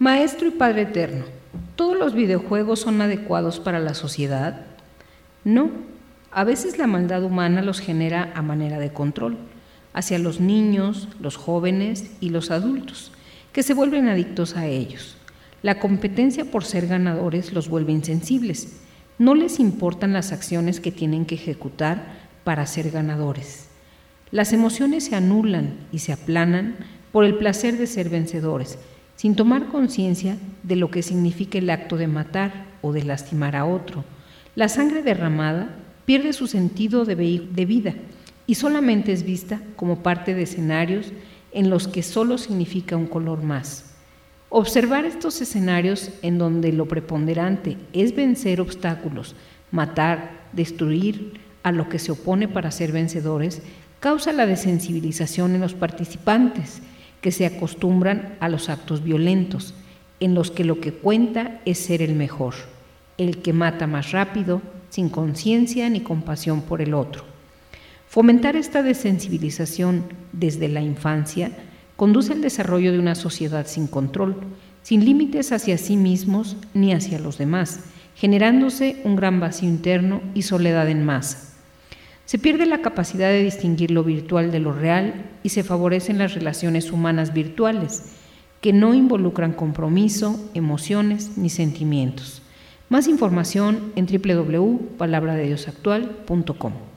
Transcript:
Maestro y Padre Eterno, ¿todos los videojuegos son adecuados para la sociedad? No, a veces la maldad humana los genera a manera de control, hacia los niños, los jóvenes y los adultos, que se vuelven adictos a ellos. La competencia por ser ganadores los vuelve insensibles. No les importan las acciones que tienen que ejecutar para ser ganadores. Las emociones se anulan y se aplanan por el placer de ser vencedores, sin tomar conciencia de lo que significa el acto de matar o de lastimar a otro. La sangre derramada pierde su sentido de vida y solamente es vista como parte de escenarios en los que solo significa un color más. Observar estos escenarios en donde lo preponderante es vencer obstáculos, matar, destruir a lo que se opone para ser vencedores, causa la desensibilización en los participantes, que se acostumbran a los actos violentos, en los que lo que cuenta es ser el mejor, el que mata más rápido, sin conciencia ni compasión por el otro. Fomentar esta desensibilización desde la infancia conduce al desarrollo de una sociedad sin control, sin límites hacia sí mismos ni hacia los demás, generándose un gran vacío interno y soledad en masa. Se pierde la capacidad de distinguir lo virtual de lo real y se favorecen las relaciones humanas virtuales, que no involucran compromiso, emociones ni sentimientos. Más información en www.palabradeDiosactual.com.